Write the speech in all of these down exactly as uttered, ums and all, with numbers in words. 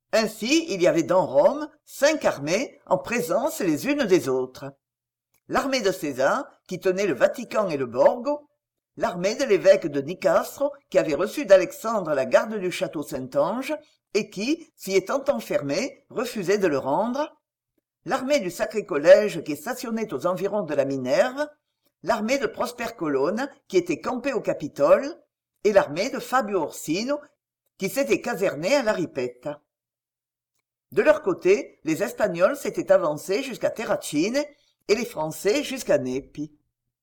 Ainsi il y avait dans Rome cinq armées en présence les unes des autres. L'armée de César, qui tenait le Vatican et le Borgo, l'armée de l'évêque de Nicastre, qui avait reçu d'Alexandre la garde du château Saint-Ange, et qui, s'y étant enfermée, refusait de le rendre, l'armée du Sacré Collège qui stationnait aux environs de la Minerve, l'armée de Prosper Colonna qui était campée au Capitole, et l'armée de Fabio Orsino qui s'était casernée à la Ripetta. De leur côté, les Espagnols s'étaient avancés jusqu'à Terracine et les Français jusqu'à Nepi.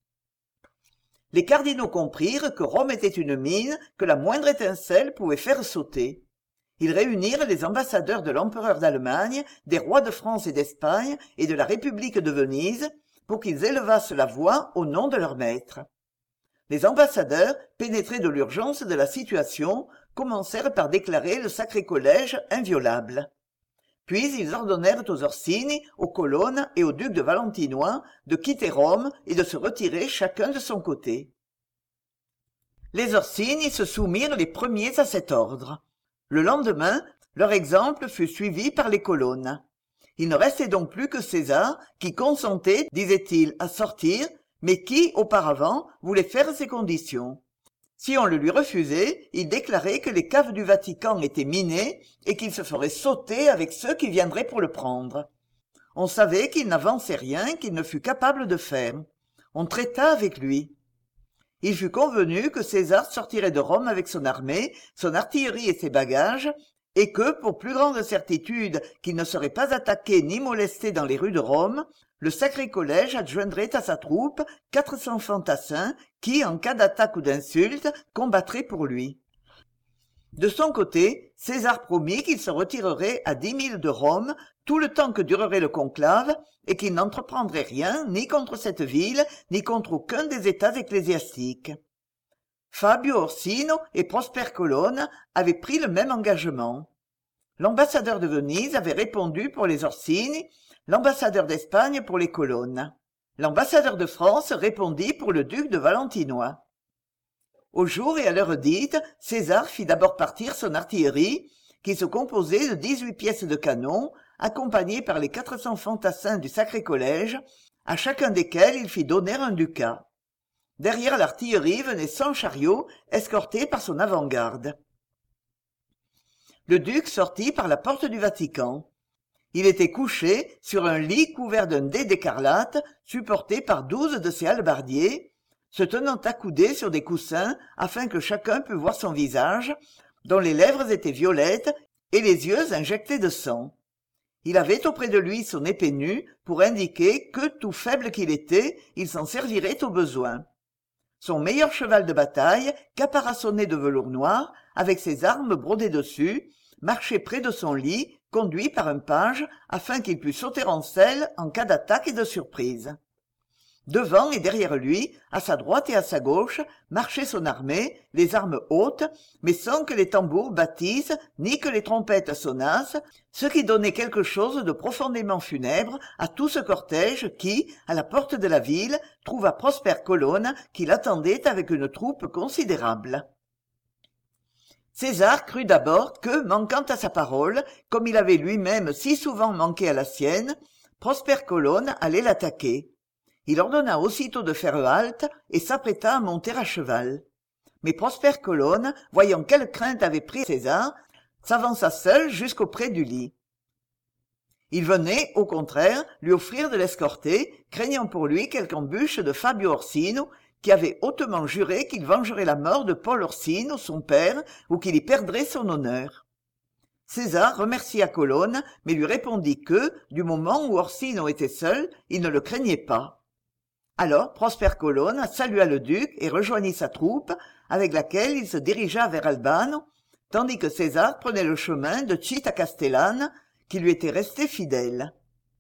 Les cardinaux comprirent que Rome était une mine que la moindre étincelle pouvait faire sauter. Ils réunirent les ambassadeurs de l'empereur d'Allemagne, des rois de France et d'Espagne et de la République de Venise pour qu'ils élevassent la voix au nom de leur maître. Les ambassadeurs, pénétrés de l'urgence de la situation, commencèrent par déclarer le Sacré Collège inviolable. Puis ils ordonnèrent aux Orsini, aux Colonnes et au duc de Valentinois de quitter Rome et de se retirer chacun de son côté. Les Orsini se soumirent les premiers à cet ordre. Le lendemain, leur exemple fut suivi par les Colonnes. Il ne restait donc plus que César, qui consentait, disait-il, à sortir, mais qui, auparavant, voulait faire ses conditions. Si on le lui refusait, il déclarait que les caves du Vatican étaient minées et qu'il se ferait sauter avec ceux qui viendraient pour le prendre. On savait qu'il n'avançait rien qu'il ne fût capable de faire. On traita avec lui. Il fut convenu que César sortirait de Rome avec son armée, son artillerie et ses bagages, et que, pour plus grande certitude qu'il ne serait pas attaqué ni molesté dans les rues de Rome, le Sacré Collège adjoindrait à sa troupe quatre cents fantassins qui, en cas d'attaque ou d'insulte, combattraient pour lui. De son côté, César promit qu'il se retirerait à dix milles de Rome tout le temps que durerait le conclave et qu'il n'entreprendrait rien ni contre cette ville ni contre aucun des états ecclésiastiques. Fabio Orsino et Prosper Colonna avaient pris le même engagement. L'ambassadeur de Venise avait répondu pour les Orsini, l'ambassadeur d'Espagne pour les Colonnes. L'ambassadeur de France répondit pour le duc de Valentinois. Au jour et à l'heure dite, César fit d'abord partir son artillerie, qui se composait de dix-huit pièces de canon, accompagnées par les quatre cents fantassins du Sacré Collège, à chacun desquels il fit donner un ducat. Derrière l'artillerie venait cent chariots, escortés par son avant-garde. Le duc sortit par la porte du Vatican. Il était couché sur un lit couvert d'un dais d'écarlate, supporté par douze de ses hallebardiers, se tenant accoudé sur des coussins afin que chacun pût voir son visage, dont les lèvres étaient violettes et les yeux injectés de sang. Il avait auprès de lui son épée nue pour indiquer que, tout faible qu'il était, il s'en servirait au besoin. Son meilleur cheval de bataille, caparaçonné de velours noir, avec ses armes brodées dessus, marchait près de son lit, conduit par un page, afin qu'il pût sauter en selle en cas d'attaque et de surprise. Devant et derrière lui, à sa droite et à sa gauche, marchait son armée, les armes hautes, mais sans que les tambours battissent ni que les trompettes sonnassent, ce qui donnait quelque chose de profondément funèbre à tout ce cortège qui, à la porte de la ville, trouva Prosper Colonna qui l'attendait avec une troupe considérable. César crut d'abord que, manquant à sa parole, comme il avait lui-même si souvent manqué à la sienne, Prosper Colonna allait l'attaquer. Il ordonna aussitôt de faire halte et s'apprêta à monter à cheval. Mais Prosper Colonna, voyant quelle crainte avait pris César, s'avança seul jusqu'auprès du lit. Il venait, au contraire, lui offrir de l'escorter, craignant pour lui quelque embûche de Fabio Orsino, qui avait hautement juré qu'il vengerait la mort de Paul Orsino, son père, ou qu'il y perdrait son honneur. César remercia Colonna, mais lui répondit que, du moment où Orsino était seul, il ne le craignait pas. Alors Prosper Colonna salua le duc et rejoignit sa troupe, avec laquelle il se dirigea vers Albano, tandis que César prenait le chemin de Città Castellana, qui lui était resté fidèle.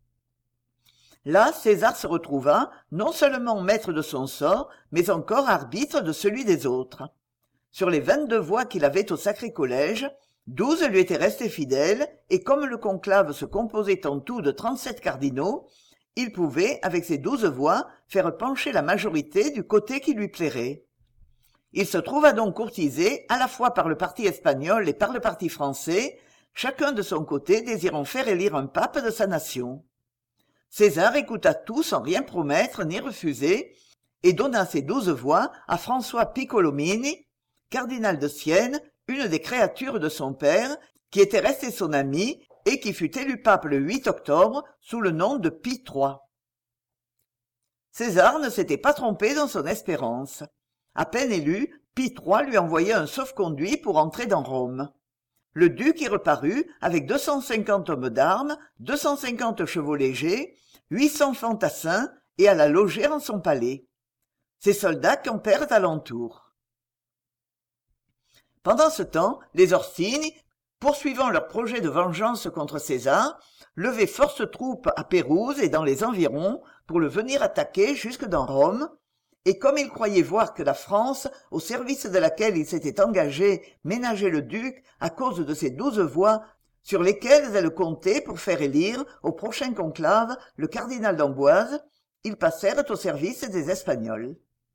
Là, César se retrouva non seulement maître de son sort, mais encore arbitre de celui des autres. Sur les vingt-deux voix qu'il avait au Sacré Collège, douze lui étaient restées fidèles, et comme le conclave se composait en tout de trente-sept cardinaux, il pouvait, avec ces douze voix, faire pencher la majorité du côté qui lui plairait. Il se trouva donc courtisé à la fois par le parti espagnol et par le parti français, chacun de son côté désirant faire élire un pape de sa nation. César écouta tout sans rien promettre ni refuser, et donna ses douze voix à François Piccolomini, cardinal de Sienne, une des créatures de son père, qui était resté son ami et qui fut élu pape le huit octobre sous le nom de Pie trois. César ne s'était pas trompé dans son espérance. À peine élu, Pie trois lui envoya un sauf-conduit pour entrer dans Rome. Le duc y reparut avec deux cent cinquante hommes d'armes, deux cent cinquante chevaux légers, huit cents fantassins et alla loger en son palais. Ses soldats campèrent alentour. Pendant ce temps, les Orsini, poursuivant leur projet de vengeance contre César, levaient force troupes à Pérouse et dans les environs pour le venir attaquer jusque dans Rome, et comme ils croyaient voir que la France, au service de laquelle ils s'étaient engagés, ménageait le duc à cause de ses douze voix, sur lesquelles elle comptait pour faire élire, au prochain conclave, le cardinal d'Amboise, ils passèrent au service des Espagnols.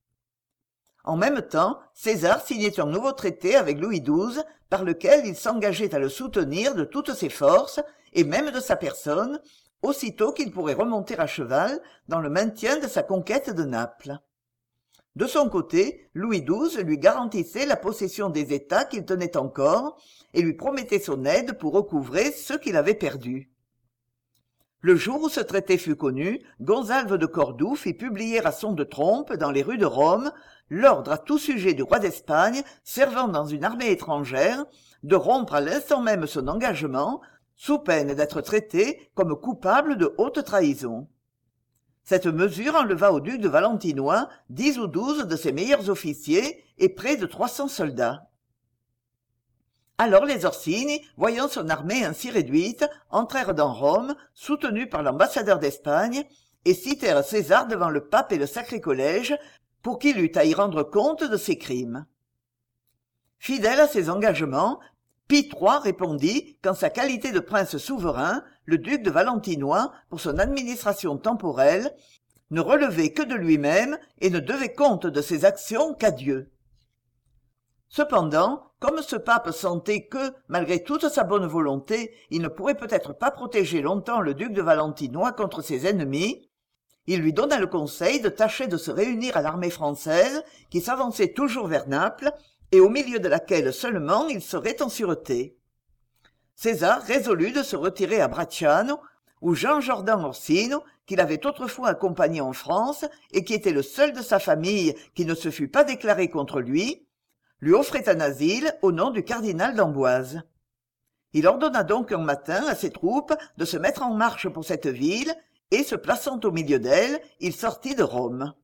En même temps, César signait un nouveau traité avec Louis douze, par lequel il s'engageait à le soutenir de toutes ses forces, et même de sa personne, aussitôt qu'il pourrait remonter à cheval dans le maintien de sa conquête de Naples. De son côté, Louis douze lui garantissait la possession des États qu'il tenait encore, et lui promettait son aide pour recouvrer ceux qu'il avait perdus. Le jour où ce traité fut connu, Gonzalve de Cordoue fit publier à son de trompe dans les rues de Rome l'ordre à tout sujet du roi d'Espagne servant dans une armée étrangère de rompre à l'instant même son engagement, sous peine d'être traité comme coupable de haute trahison. Cette mesure enleva au duc de Valentinois dix ou douze de ses meilleurs officiers et près de trois cents soldats. Alors les Orsini, voyant son armée ainsi réduite, entrèrent dans Rome, soutenus par l'ambassadeur d'Espagne, et citèrent César devant le pape et le Sacré Collège, pour qu'il eût à y rendre compte de ses crimes. Fidèle à ses engagements, Pie trois répondit qu'en sa qualité de prince souverain, le duc de Valentinois, pour son administration temporelle, ne relevait que de lui-même et ne devait compte de ses actions qu'à Dieu. Cependant, comme ce pape sentait que, malgré toute sa bonne volonté, il ne pourrait peut-être pas protéger longtemps le duc de Valentinois contre ses ennemis, il lui donna le conseil de tâcher de se réunir à l'armée française qui s'avançait toujours vers Naples et au milieu de laquelle seulement il serait en sûreté. César résolut de se retirer à Bracciano, où Jean Jordan Orsino, qu'il avait autrefois accompagné en France et qui était le seul de sa famille qui ne se fût pas déclaré contre lui, lui offrait un asile au nom du cardinal d'Amboise. Il ordonna donc un matin à ses troupes de se mettre en marche pour cette ville, et, se plaçant au milieu d'elle, il sortit de Rome.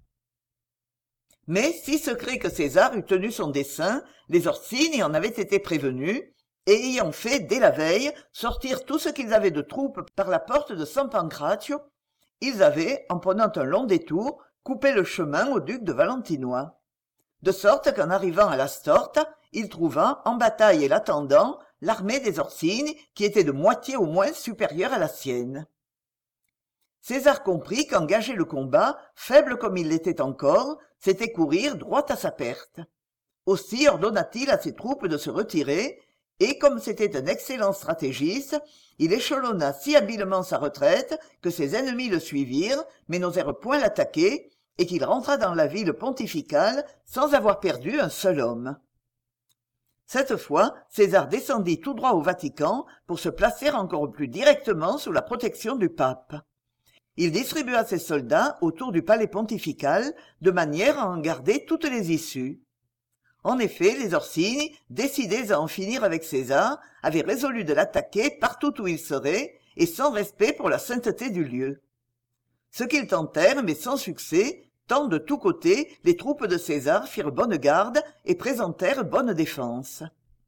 Mais, si secret que César eût tenu son dessein, les Orsini en avaient été prévenus, et ayant fait, dès la veille, sortir tout ce qu'ils avaient de troupes par la porte de San Pancrazio, ils avaient, en prenant un long détour, coupé le chemin au duc de Valentinois. De sorte qu'en arrivant à la Storta, il trouva, en bataille et l'attendant, l'armée des Orsini, qui était de moitié au moins supérieure à la sienne. César comprit qu'engager le combat, faible comme il l'était encore, c'était courir droit à sa perte. Aussi ordonna-t-il à ses troupes de se retirer, et comme c'était un excellent stratégiste, il échelonna si habilement sa retraite que ses ennemis le suivirent, mais n'osèrent point l'attaquer, et qu'il rentra dans la ville pontificale sans avoir perdu un seul homme. Cette fois, César descendit tout droit au Vatican pour se placer encore plus directement sous la protection du pape. Il distribua ses soldats autour du palais pontifical de manière à en garder toutes les issues. En effet, les Orsini, décidés à en finir avec César, avaient résolu de l'attaquer partout où il serait et sans respect pour la sainteté du lieu. Ce qu'ils tentèrent, mais sans succès, tant de tous côtés les troupes de César firent bonne garde et présentèrent bonne défense.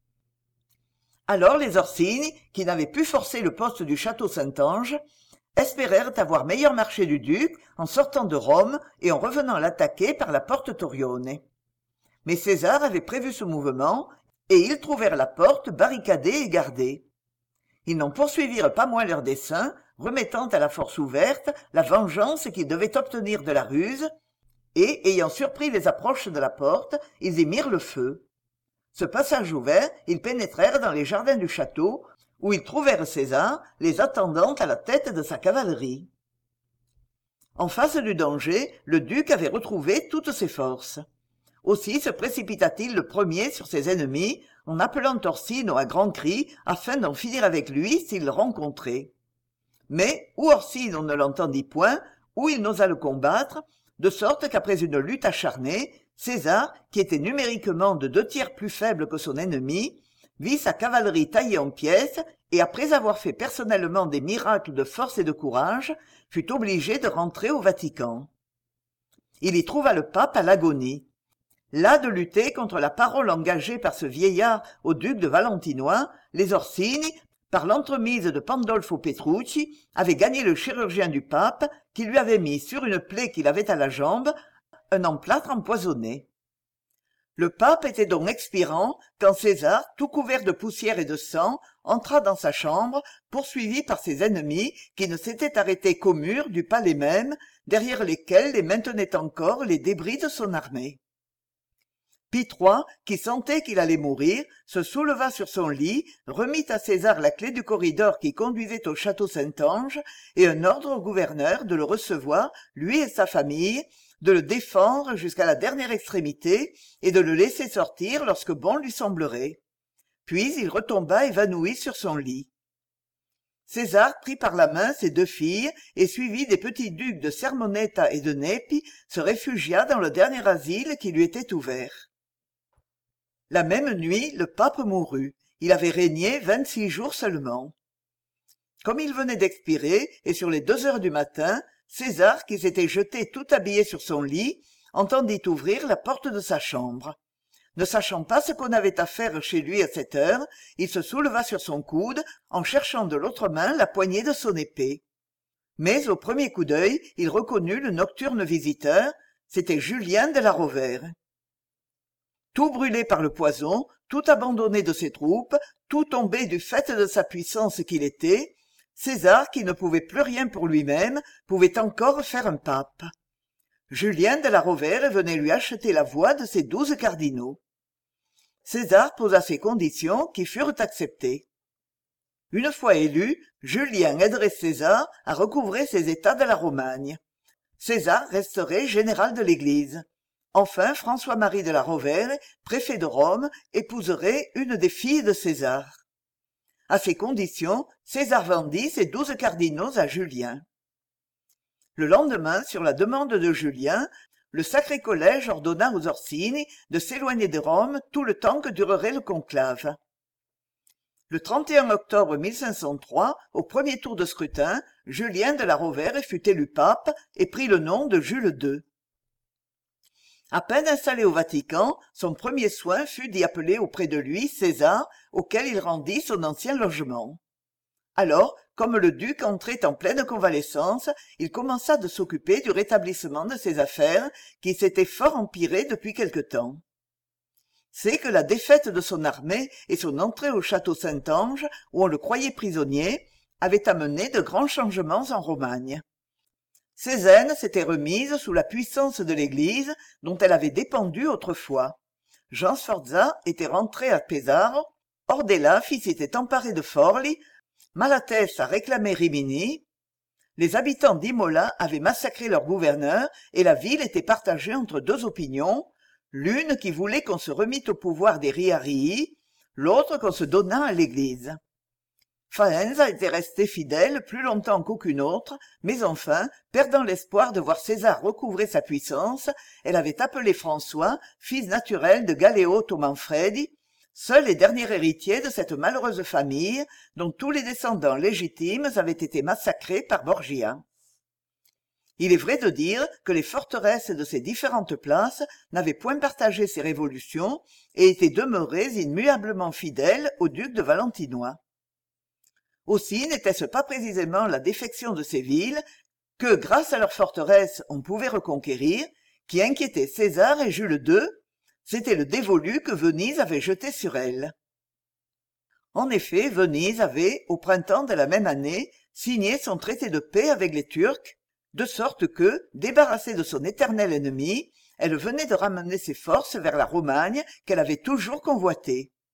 Alors les Orsini, qui n'avaient pu forcer le poste du château Saint-Ange, espérèrent avoir meilleur marché du duc en sortant de Rome et en revenant l'attaquer par la porte Torione. Mais César avait prévu ce mouvement, et ils trouvèrent la porte barricadée et gardée. Ils n'en poursuivirent pas moins leur dessein, remettant à la force ouverte la vengeance qu'ils devaient obtenir de la ruse, et, ayant surpris les approches de la porte, ils y mirent le feu. Ce passage ouvert, ils pénétrèrent dans les jardins du château, où ils trouvèrent César les attendant à la tête de sa cavalerie. En face du danger, le duc avait retrouvé toutes ses forces. Aussi se précipita-t-il le premier sur ses ennemis, en appelant Orsino à grands cris afin d'en finir avec lui s'il le rencontrait. Mais ou Orsino ne l'entendit point, ou il n'osa le combattre, de sorte qu'après une lutte acharnée, César, qui était numériquement de deux tiers plus faible que son ennemi, vit sa cavalerie taillée en pièces et après avoir fait personnellement des miracles de force et de courage, fut obligé de rentrer au Vatican. Il y trouva le pape à l'agonie. Las de lutter contre la parole engagée par ce vieillard au duc de Valentinois, les Orsini, par l'entremise de Pandolfo Petrucci, avaient gagné le chirurgien du pape, qui lui avait mis sur une plaie qu'il avait à la jambe un emplâtre empoisonné. Le pape était donc expirant quand César, tout couvert de poussière et de sang, entra dans sa chambre, poursuivi par ses ennemis qui ne s'étaient arrêtés qu'au mur du palais même, derrière lesquels les maintenaient encore les débris de son armée. Pie trois, qui sentait qu'il allait mourir, se souleva sur son lit, remit à César la clé du corridor qui conduisait au château Saint-Ange et un ordre au gouverneur de le recevoir, lui et sa famille, de le défendre jusqu'à la dernière extrémité et de le laisser sortir lorsque bon lui semblerait. Puis il retomba évanoui sur son lit. César prit par la main ses deux filles et suivi des petits ducs de Sermoneta et de Nepi, se réfugia dans le dernier asile qui lui était ouvert. La même nuit, le pape mourut. Il avait régné vingt-six jours seulement. Comme il venait d'expirer, et sur les deux heures du matin, César, qui s'était jeté tout habillé sur son lit, entendit ouvrir la porte de sa chambre. Ne sachant pas ce qu'on avait à faire chez lui à cette heure, il se souleva sur son coude, en cherchant de l'autre main la poignée de son épée. Mais au premier coup d'œil, il reconnut le nocturne visiteur, c'était Julien de la Rovère. Tout brûlé par le poison, tout abandonné de ses troupes, tout tombé du fait de sa puissance qu'il était, César, qui ne pouvait plus rien pour lui-même, pouvait encore faire un pape. Julien de la Rovère venait lui acheter la voix de ses douze cardinaux. César posa ses conditions qui furent acceptées. Une fois élu, Julien aiderait César à recouvrer ses états de la Romagne. César resterait général de l'Église. Enfin, François-Marie de la Rovère, préfet de Rome, épouserait une des filles de César. À ces conditions, César vendit ses douze cardinaux à Julien. Le lendemain, sur la demande de Julien, le Sacré Collège ordonna aux Orsini de s'éloigner de Rome tout le temps que durerait le conclave. Le trente et un octobre mille cinq cent trois, au premier tour de scrutin, Julien de la Rovère fut élu pape et prit le nom de Jules deux. À peine installé au Vatican, son premier soin fut d'y appeler auprès de lui César, auquel il rendit son ancien logement. Alors, comme le duc entrait en pleine convalescence, il commença de s'occuper du rétablissement de ses affaires, qui s'étaient fort empirées depuis quelque temps. C'est que la défaite de son armée et son entrée au château Saint-Ange, où on le croyait prisonnier, avaient amené de grands changements en Romagne. Ses aines s'étaient remises sous la puissance de l'Église, dont elle avait dépendu autrefois. Jean Sforza était rentré à Pesaro, Ordella fils s'était emparé de Forli, Malatès a réclamé Rimini. Les habitants d'Imola avaient massacré leur gouverneur et la ville était partagée entre deux opinions, l'une qui voulait qu'on se remît au pouvoir des Riarii, l'autre qu'on se donnât à l'Église. Faenza était restée fidèle plus longtemps qu'aucune autre, mais enfin, perdant l'espoir de voir César recouvrer sa puissance, elle avait appelé François, fils naturel de Galleo Manfredi, seul et dernier héritier de cette malheureuse famille dont tous les descendants légitimes avaient été massacrés par Borgia. Il est vrai de dire que les forteresses de ces différentes places n'avaient point partagé ces révolutions et étaient demeurées immuablement fidèles au duc de Valentinois. Aussi n'était-ce pas précisément la défection de ces villes, que grâce à leurs forteresses on pouvait reconquérir, qui inquiétait César et Jules deux, c'était le dévolu que Venise avait jeté sur elles. En effet, Venise avait, au printemps de la même année, signé son traité de paix avec les Turcs, de sorte que, débarrassée de son éternel ennemi, elle venait de ramener ses forces vers la Romagne qu'elle avait toujours convoitée.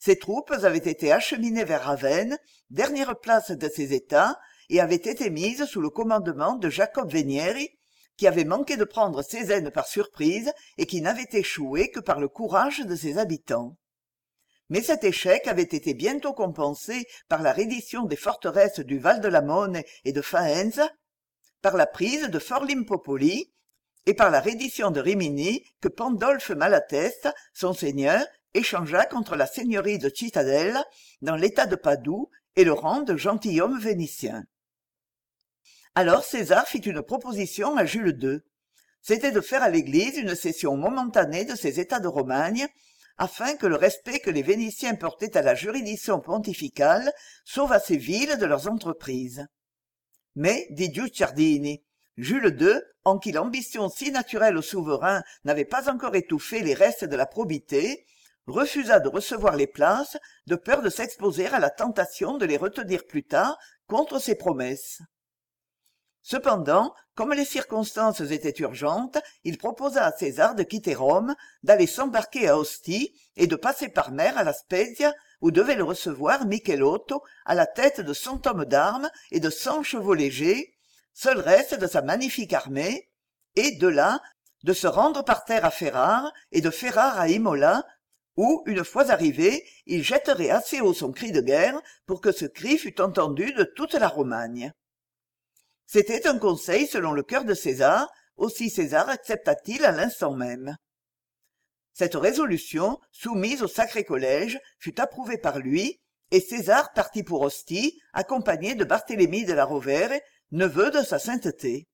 Ses troupes avaient été acheminées vers Ravenne, dernière place de ces États, et avaient été mises sous le commandement de Jacob Venieri, qui avait manqué de prendre Cézanne par surprise et qui n'avait échoué que par le courage de ses habitants. Mais cet échec avait été bientôt compensé par la reddition des forteresses du Val de la Mone et de Faenza, par la prise de Forlimpopoli et par la reddition de Rimini que Pandolfe Malatesta, son seigneur, échangea contre la seigneurie de Cittadella dans l'état de Padoue et le rang de gentilhomme vénitien. Alors César fit une proposition à Jules deux. C'était de faire à l'Église une cession momentanée de ses États de Romagne, afin que le respect que les Vénitiens portaient à la juridiction pontificale sauve ces villes de leurs entreprises. Mais, dit Guicciardini, Jules deux, en qui l'ambition si naturelle au souverain n'avait pas encore étouffé les restes de la probité, refusa de recevoir les places de peur de s'exposer à la tentation de les retenir plus tard contre ses promesses. Cependant, comme les circonstances étaient urgentes, il proposa à César de quitter Rome, d'aller s'embarquer à Ostie et de passer par mer à la Spezia, où devait le recevoir Michelotto à la tête de cent hommes d'armes et de cent chevaux légers, seul reste de sa magnifique armée, et, de là, de se rendre par terre à Ferrare et de Ferrare à Imola, où, une fois arrivé, il jetterait assez haut son cri de guerre pour que ce cri fût entendu de toute la Romagne. C'était un conseil selon le cœur de César, aussi César accepta-t-il à l'instant même. Cette résolution, soumise au Sacré Collège, fut approuvée par lui, et César partit pour Ostie, accompagné de Barthélemy de la Rovère, neveu de sa sainteté.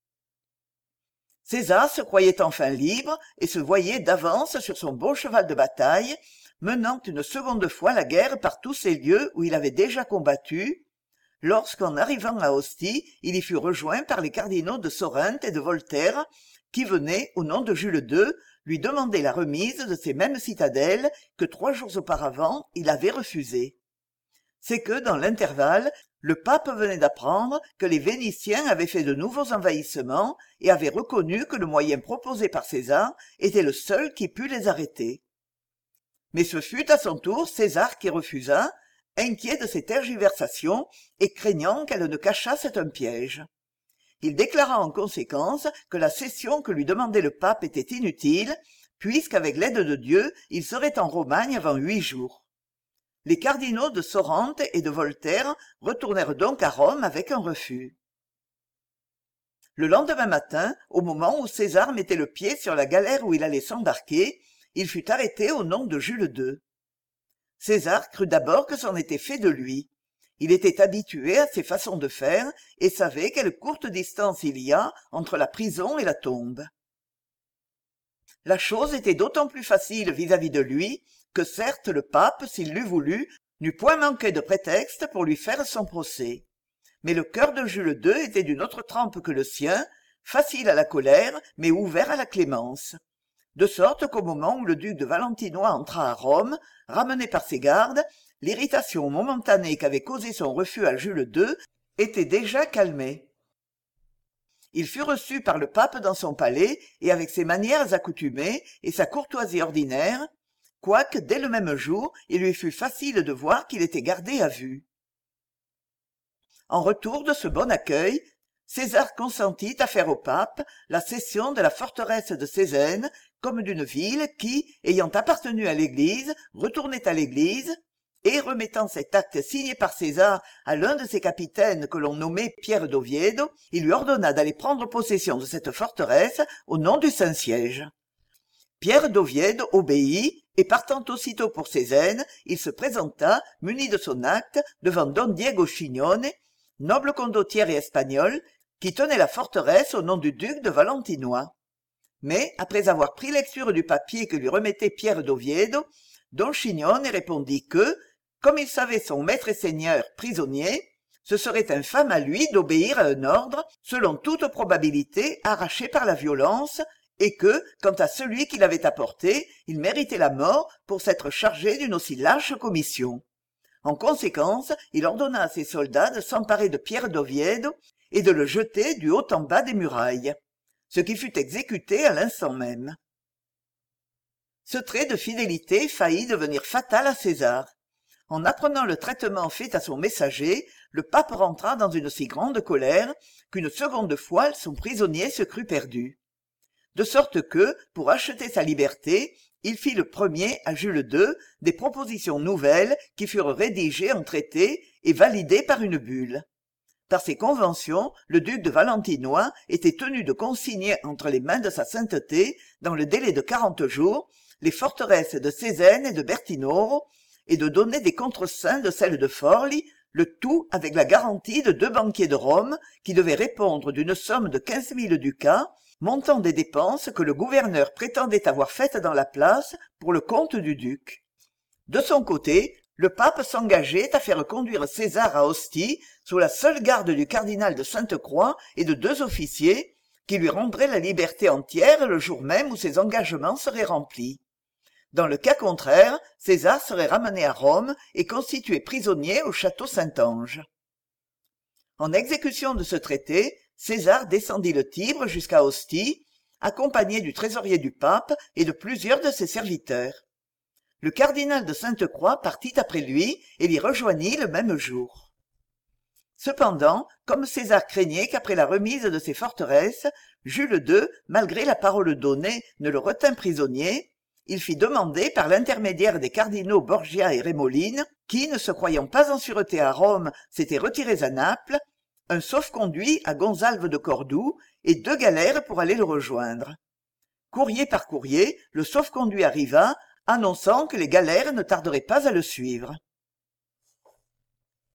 César se croyait enfin libre et se voyait d'avance sur son beau cheval de bataille, menant une seconde fois la guerre par tous ces lieux où il avait déjà combattu, lorsqu'en arrivant à Ostie, il y fut rejoint par les cardinaux de Sorrente et de Volterre, qui venaient, au nom de Jules deux, lui demander la remise de ces mêmes citadelles que trois jours auparavant il avait refusées. C'est que, dans l'intervalle, le pape venait d'apprendre que les Vénitiens avaient fait de nouveaux envahissements et avait reconnu que le moyen proposé par César était le seul qui pût les arrêter. Mais ce fut à son tour César qui refusa, inquiet de ces tergiversations et craignant qu'elles ne cachassent un piège. Il déclara en conséquence que la cession que lui demandait le pape était inutile, puisqu'avec l'aide de Dieu, il serait en Romagne avant huit jours. Les cardinaux de Sorrente et de Volterre retournèrent donc à Rome avec un refus. Le lendemain matin, au moment où César mettait le pied sur la galère où il allait s'embarquer, il fut arrêté au nom de Jules deux. César crut d'abord que c'en était fait de lui. Il était habitué à ces façons de faire et savait quelle courte distance il y a entre la prison et la tombe. La chose était d'autant plus facile vis-à-vis de lui que certes le pape, s'il l'eût voulu, n'eût point manqué de prétexte pour lui faire son procès. Mais le cœur de Jules deux était d'une autre trempe que le sien, facile à la colère, mais ouvert à la clémence. De sorte qu'au moment où le duc de Valentinois entra à Rome, ramené par ses gardes, l'irritation momentanée qu'avait causée son refus à Jules deux était déjà calmée. Il fut reçu par le pape dans son palais et avec ses manières accoutumées et sa courtoisie ordinaire, quoique dès le même jour il lui fut facile de voir qu'il était gardé à vue. En retour de ce bon accueil, César consentit à faire au pape la cession de la forteresse de Cézanne comme d'une ville qui, ayant appartenu à l'Église, retournait à l'Église, et remettant cet acte signé par César à l'un de ses capitaines que l'on nommait Pierre d'Oviedo, il lui ordonna d'aller prendre possession de cette forteresse au nom du Saint-Siège. Pierre d'Oviedo obéit, et partant aussitôt pour Cézanne, il se présenta, muni de son acte, devant don Diego Chignone, noble condottiere espagnol, qui tenait la forteresse au nom du duc de Valentinois. Mais, après avoir pris lecture du papier que lui remettait Pierre d'Oviedo, don Chignone répondit que, comme il savait son maître et seigneur prisonnier, ce serait infâme à lui d'obéir à un ordre, selon toute probabilité arraché par la violence, et que, quant à celui qui l'avait apporté, il méritait la mort pour s'être chargé d'une aussi lâche commission. En conséquence, il ordonna à ses soldats de s'emparer de Pierre d'Oviedo et de le jeter du haut en bas des murailles, ce qui fut exécuté à l'instant même. Ce trait de fidélité faillit devenir fatal à César. En apprenant le traitement fait à son messager, le pape rentra dans une si grande colère qu'une seconde fois son prisonnier se crut perdu. De sorte que, pour acheter sa liberté, il fit le premier à Jules deux des propositions nouvelles qui furent rédigées en traité et validées par une bulle. Par ces conventions, le duc de Valentinois était tenu de consigner entre les mains de sa sainteté, dans le délai de quarante jours, les forteresses de Cézanne et de Bertinoro, et de donner des contreseins de celles de Forli, le tout avec la garantie de deux banquiers de Rome qui devaient répondre d'une somme de quinze mille ducats, montant des dépenses que le gouverneur prétendait avoir faites dans la place pour le compte du duc. De son côté, le pape s'engageait à faire conduire César à Ostie sous la seule garde du cardinal de Sainte-Croix et de deux officiers, qui lui rendraient la liberté entière le jour même où ses engagements seraient remplis. Dans le cas contraire, César serait ramené à Rome et constitué prisonnier au château Saint-Ange. En exécution de ce traité, César descendit le Tibre jusqu'à Ostie, accompagné du trésorier du pape et de plusieurs de ses serviteurs. Le cardinal de Sainte-Croix partit après lui et l'y rejoignit le même jour. Cependant, comme César craignait qu'après la remise de ces forteresses, Jules deux, malgré la parole donnée, ne le retint prisonnier, il fit demander par l'intermédiaire des cardinaux Borgia et Rémoline, qui, ne se croyant pas en sûreté à Rome, s'étaient retirés à Naples, un sauf-conduit à Gonzalve de Cordoue et deux galères pour aller le rejoindre. Courrier par courrier, le sauf-conduit arriva, annonçant que les galères ne tarderaient pas à le suivre.